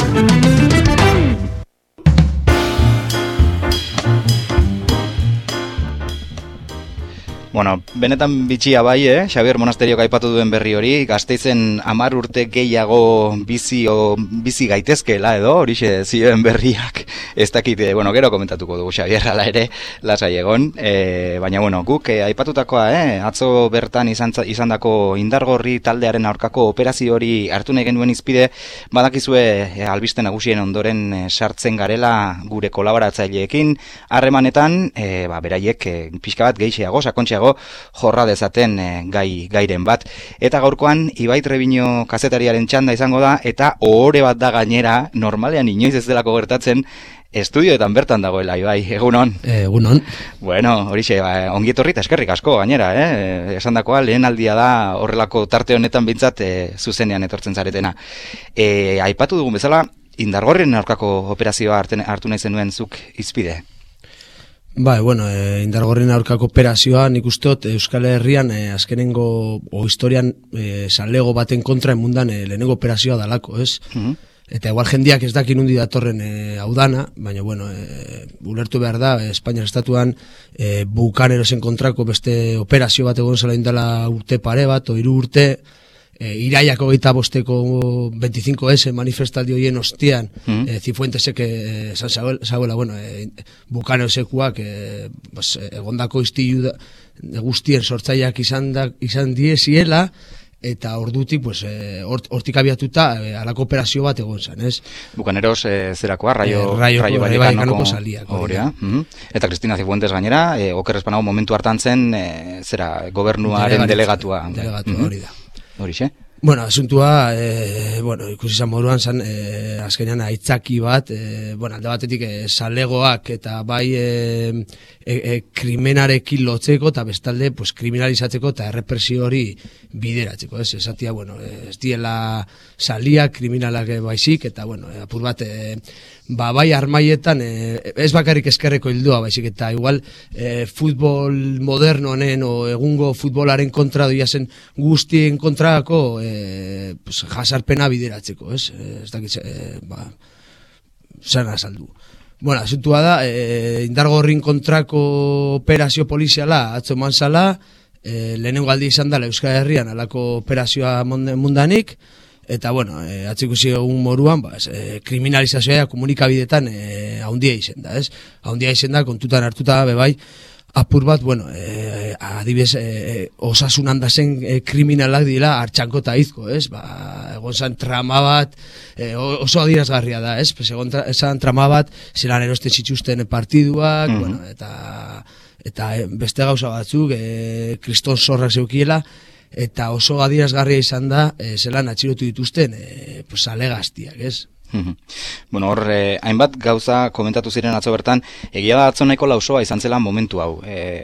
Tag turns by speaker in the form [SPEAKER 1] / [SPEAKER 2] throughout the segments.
[SPEAKER 1] Bueno, benetan bitxia bai, Xabier Monasteriok aipatu duen berri hori, Gasteizen 10 urte gehiago bizi gaitezkeela edo, horixe zioen berriak, ez dakit, bueno, gero komentatuko dugu Xabier hala ere, lasai egon, baina bueno, guk aipatutakoa, atzo bertan izandako Indargorri taldearen aurkako operazio hori hartu nahi genuen izpide, badakizue albiste nagusien ondoren sartzen garela gure kolaboratzaileekin, harremanetan, beraiek pixka bat gehiago, sakontxeago, jorra dezaten gairen bat. Eta gaurkoan Ibai Trebino kazetariaren txanda izango da, eta ohore bat da gainera, normalean inoiz ez delako gertatzen, estudioetan bertan dagoela, Ibai, egunon?
[SPEAKER 2] Egunon.
[SPEAKER 1] Bueno, horixe, ongi etorri eta eskerrik asko gainera, esandakoa lehen aldia da horrelako tarte honetan bintzat zuzenean etortzen zaretena. Aipatu dugun bezala, Indargorriren aurkako operazioa hartu nahi zenuen zuk izpide.
[SPEAKER 2] Bai, bueno, Indargorriren aurkako operazioa nik usteot Euskal Herrian azkenengo historian salego baten kontra emundan lehenengo operazioa dalako, ez? Eta igual jendiak ez dakin undi datorren hau dana, baina bueno, ulertu behar da, Espainiar estatuan bukanerosen kontrako beste operazio bat egon zela indala urte pare bat, o 3 urte, Iraiak 25 25S manifestaldi horien ostian, Zifuentesek esan zagoela, bueno, bukanerosekuak egondako istilu guztien sortzaileak izan diesiela, eta ordutik, hortik abiatuta, alako operazio bat egon zen, ez?
[SPEAKER 1] Bukaneros zerakoa, Rayo
[SPEAKER 2] Vallecanoko saliak.
[SPEAKER 1] Eta Cristina Zifuentes gainera, oker espanago momentu hartan zen, gobernuaren delegatua.
[SPEAKER 2] Delegatua, hori da.
[SPEAKER 1] Horixe?
[SPEAKER 2] Bueno, asuntua, ikusi izan moduan zen, azkenean aitzaki bat, alde batetik salegoak eta bai krimenarekin lotzeko eta bestalde kriminalizatzeko eta errepresio hori bideratzeko, ez? Esatia, ez diela saliak, kriminalak baizik, eta, apur bat, bai armaietan, ez bakarrik eskerreko hildua baizik, eta igual futbol moderno honen, o egungo futbolaren kontra doia zen guztien kontrako jasarpena bideratzeko, ez? Ez dakit, zer azaldu. Bueno, asuntua da, Indargorrin kontrako operazio poliziala atzo eman zala, lehenengo aldi izan dela Euskal Herrian alako operazioa mundanik, eta, atzikusi egun moruan, kriminalizazioa komunikabidetan haundia izen da, ez? Haundia izen da, kontutan hartuta, bebai, apur bat, adibidez, osasun handazen kriminalak dira hartxanko eta izko, ez? Egon zan trama bat, oso adierazgarria da, ez? Egon zan trama bat, zelan erosten zituzten partiduak, eta beste gauza batzuk, kriston zorrak zeukiela, eta oso adierazgarria izan da, zelan atxilotu dituzten, alegaztiak, ez?
[SPEAKER 1] Bueno, hor, hainbat gauza komentatu ziren atzo bertan, egia da atzo nahiko lausoa izan zela momentu hau.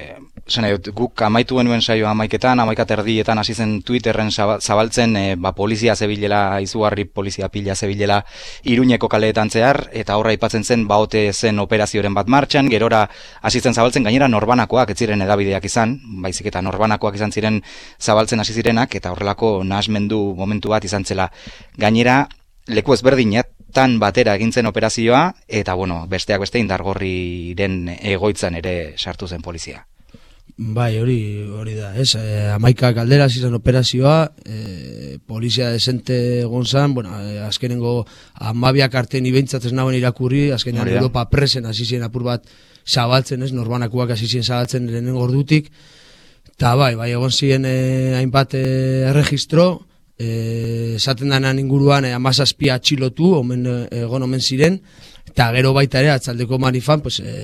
[SPEAKER 1] Guk amaitu genuen saioa 11:30 hasi zen Twitterren zabaltzen polizia zebilela, izugarri polizia pila zebilela Iruñeko kaleetan zehar, eta horra aipatzen zen baote zen operazioren bat martxan, gerora hasi zen zabaltzen, gainera norbanakoak ez ziren edabideak izan, baizik eta norbanakoak izan ziren zabaltzen hasi zirenak, eta horrelako nahasmendu momentu bat izan zela. Gainera, leku ezberdinetan batera egintzen operazioa, eta besteak beste Indargorriren egoitzan ere sartu zen polizia.
[SPEAKER 2] Bai, hori da, ez? 11 galdera izan operazioa, polizia desente egon zan, azkenengo 12 arte ni behintzat ez nagoen irakurri, azkenean Europa presen hasi ziren apur bat zabaltzen, ez? Norbanakoak hasi ziren zabaltzen lehenengo ordutik, eta bai, egon ziren hainbat erregistro, esaten danan inguruan 17 atxilotu, egon omen ziren, eta gero baita ere atzaldeko manifan,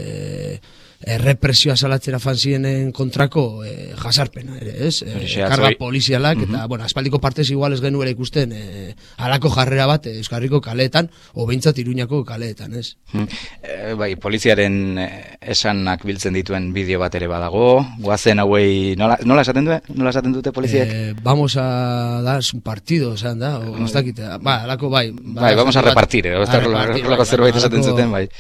[SPEAKER 2] represioa salatzera fan ziren kontrako jasarpena, ez? Karga polizialak, eta, aspaldiko partez igual ez genuela ikusten halako jarrera bat Euskarriko kaleetan, o behintzat Iruñako kaleetan, ez?
[SPEAKER 1] Bai, poliziaren esanak biltzen dituen bideo bat ere badago, guazen hauei, nola esaten dute poliziek?
[SPEAKER 2] Vamos a dar un partido, esan da, o ez dakit, halako bai.
[SPEAKER 1] Bai, vamos a repartir, horrelako zerbait esaten zuten, bai.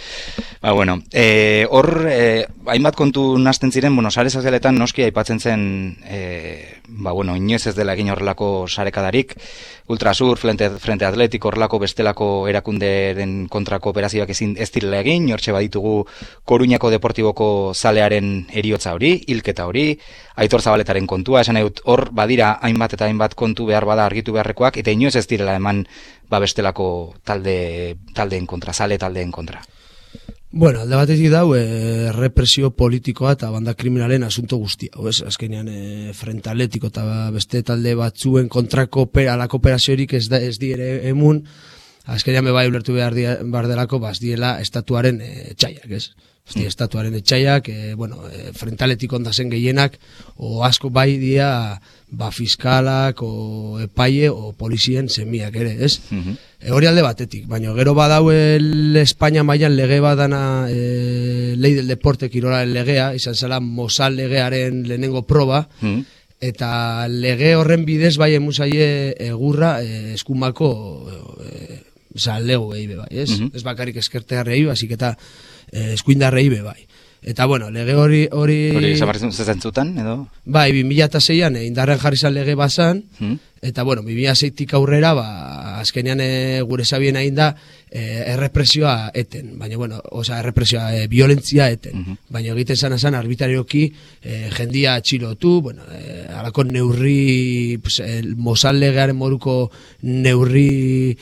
[SPEAKER 1] Hor, hainbat kontu nazten ziren, sare sozialetan noski aipatzen zen bueno, inoiz ez dela egin horrelako sarekadarik, Ultrasur, Frente Atletik horrelako bestelako erakunderen kontrako operazioak ez direla egin, hortxe baditugu Koruñako Deportiboko zalearen eriotza hori, hilketa hori, Aitor Zabaletaren kontua, esan dut hor badira hainbat eta hainbat kontu behar bada argitu beharrekoak, eta inoiz ez direla eman bestelako taldeen kontra, zale taldeen kontra.
[SPEAKER 2] Bueno, alde batetik dau, represio politikoa eta banda kriminalen asunto guztia. Azkenean, Frente Atletiko eta beste talde batzuen kontrako alako operaziorik ez dire emun, azkenean bai ulertu behar delako, diela estatuaren etxaiak, ez? Estatuaren etxaiak, Frente Atletiko ondazen gehienak, o asko bai dia, fiskalak, o epaile, o polizien semiak ere, ez? Hori alde batetik, baina gero badau Espainia mailan lege badana lei del deporte kirolaren legea, izan zela Mosal legearen lehenengo proba, eta lege horren bidez bai emusaie egurra eskumako lego behi bai, ez? Ez bakarrik eskertearrei, basik eta eskuindarrei bai. Eta bueno, lege hori... Hori
[SPEAKER 1] zentzutan, edo?
[SPEAKER 2] Bai, 2006an indarren jarri zan lege bazan, eta bueno, 2006tik aurrera, azkenean gure zabien hain da, errepresioa eten, baina bueno, errepresioa, violentzia eten, baina egiten zan arbitrarioki jendia atxilotu, bueno, alako neurri, Mosal legearen moruko neurri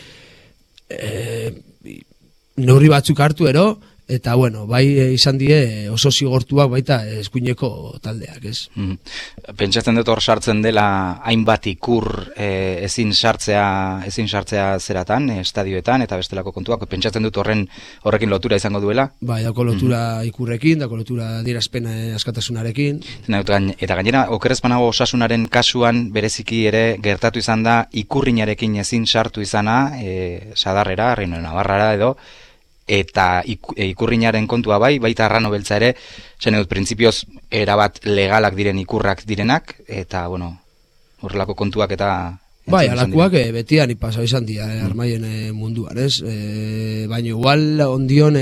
[SPEAKER 2] batzuk hartu ero, eta bueno, bai izan die oso zigortuak baita eskuineko taldeak, ez?
[SPEAKER 1] Pentsatzen dut hor sartzen dela hainbat ikur ezin sartzea zeratan, estadioetan eta bestelako kontuak, pentsatzen dut horrekin lotura izango duela?
[SPEAKER 2] Bai, dako lotura ikurrekin, dako lotura adierazpen askatasunarekin.
[SPEAKER 1] Eta gainera, okerrezpanago Osasunaren kasuan bereziki ere gertatu izan da ikurrinarekin ezin sartu izana, Sadarrera, Reino Navarrara edo, eta ikurrinaren kontua baita arrano beltza ere, zen dut, printzipioz erabat legalak diren ikurrak direnak, eta, bueno, horrelako kontuak eta...
[SPEAKER 2] Bai, alakuak betian ipasa izan dira armaien munduan, ez? Baina igual ondion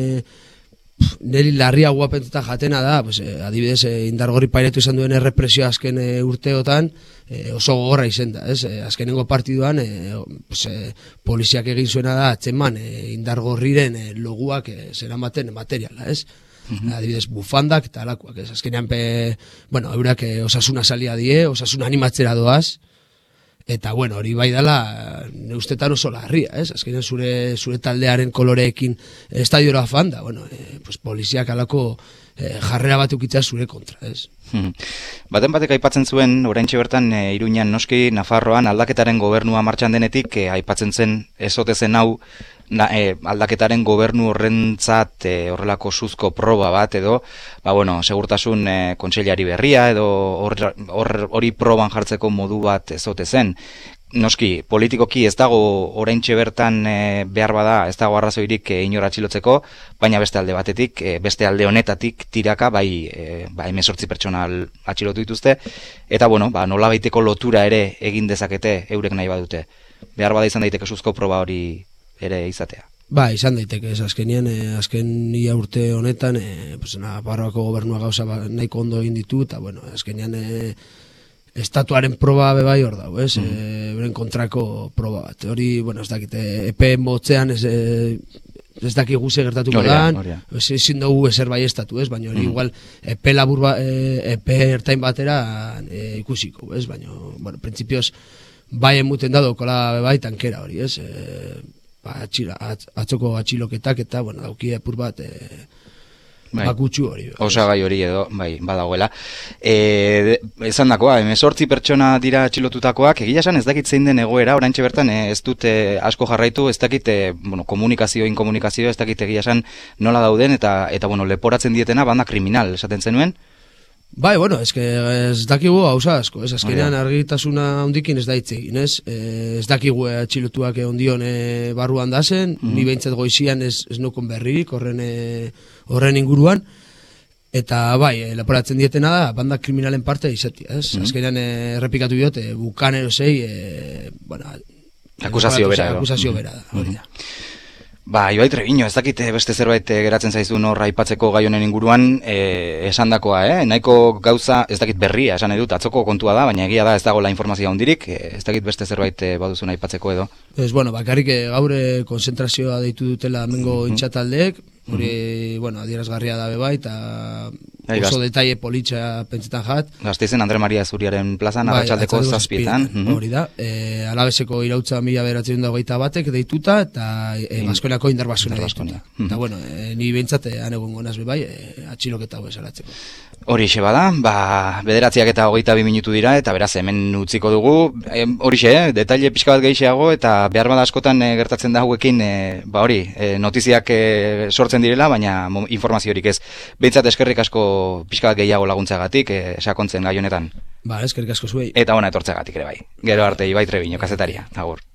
[SPEAKER 2] niri larria guapentuta jatena da, adibidez, Indargorri pairetu izan duen errepresio azken urteotan, oso gogorra izen da, ez? Azkenengo partiduan, poliziak egin zuena da, atzeman, Indargorriren loguak zeramaten materiala, ez? Adibidez, bufandak eta alakuak, ez? Azkenean, eurak Osasuna salia die, Osasuna animatzera doaz, eta, bueno, hori bai dela, neustetan oso larria, ez? Azkenean zure taldearen koloreekin estadiora fan da, poliziak alako jarrera bat ukitza zure kontra, ez?
[SPEAKER 1] Baten batek aipatzen zuen, oraintxe bertan, Iruñan noski, Nafarroan aldaketaren gobernua martxan denetik, aipatzen zen ezote zen hau, aldaketaren gobernu horrentzat horrelako suzko proba bat edo, segurtasun kontseilari berria edo hori proban jartzeko modu bat ezote zen. Noski, politikoki ez dago oraintxe bertan behar bada, ez dago arrazoirik inor atxilotzeko, baina beste alde batetik, beste alde honetatik tiraka, 18 pertsona atxilotu dituzte, eta nola baiteko lotura ere egin dezakete eurek nahi badute. Behar bada izan daiteke suzko proba hori ere izatea.
[SPEAKER 2] Ba, izan daiteke, azken ia urte honetan, Nafarroako gobernua gauza nahiko ondo egin ditu, eta azkenean estatuaren proba bebai hor dago, ez? Beren kontrako proba bat. Hori, ez dakite, epe motzean ez daki guze gertatuko dan, ezin dugu ezer bai estatu, ez? Baina hori igual epe labur epe ertain batera ikusiko, ez? Baina, printzipioz, bai emuten da dokola bebai tankera hori, ez? Atzoko atxiloketak eta, dauki epur bat bakutsu hori.
[SPEAKER 1] Osagai hori edo, badagoela. Esan dakoa, 18 pertsona dira atxilotutakoak, egia esan ez dakit zein den egoera, oraintxe bertan ez dute asko jarraitu, ez dakit inkomunikazio, ez dakit egia esan nola dauden, eta leporatzen dietena banda kriminal, esaten zenuen?
[SPEAKER 2] Bai, ez dakigu hauza asko, ez azkenean argitasuna hondikin ez da hitz egin, ez? Ez dakigu atxilotuak ondion barruan dazen, ni behintzat goizian ez nukon berririk horren inguruan, eta leporatzen dietena da, banda kriminalen parte izatea, ez? Azkenean errepikatu diote, bukanero zei,
[SPEAKER 1] akusazio bera
[SPEAKER 2] da, hori da.
[SPEAKER 1] Ba, Ibai Trebiño, ez dakit beste zerbait geratzen zaizun hor aipatzeko gai honen inguruan esandakoa, nahiko gauza, ez dakit berria, esan edut, atzoko kontua da, baina egia da ez dagoela informazioa hundirik, ez dakit beste zerbait baduzun aipatzeko edo.
[SPEAKER 2] Bueno, bakarrik gaur konzentrazioa deitu dutela hemengo intxataldeek, hori, adierazgarria da bai, eta oso detaile politxa pentsetan jat.
[SPEAKER 1] Gasteizen Andre Maria Zuriaren plazan, arratsaldeko 7:00.
[SPEAKER 2] Hori da, Alabeseko irautza 1921 deituta, eta Baskoniako Indar Baskonia deituta. Eta ni behintzat han egongo naz bai, atxiloketa hau esalatzeko.
[SPEAKER 1] Horixe bada, 9:22 minutu dira, eta beraz hemen utziko dugu. Horixe, detaile pixka bat gehiago, eta behar bada askotan gertatzen da hauekin, notiziak sortzen direla, baina informaziorik ez. Behintzat eskerrik asko pixka bat gehiago laguntzagatik, sakontzen gai honetan.
[SPEAKER 2] Eskerrik asko zuei.
[SPEAKER 1] Eta ona etortzagatik ere bai. Gero arte, Ibai Trebiño, kazetaria. Agur.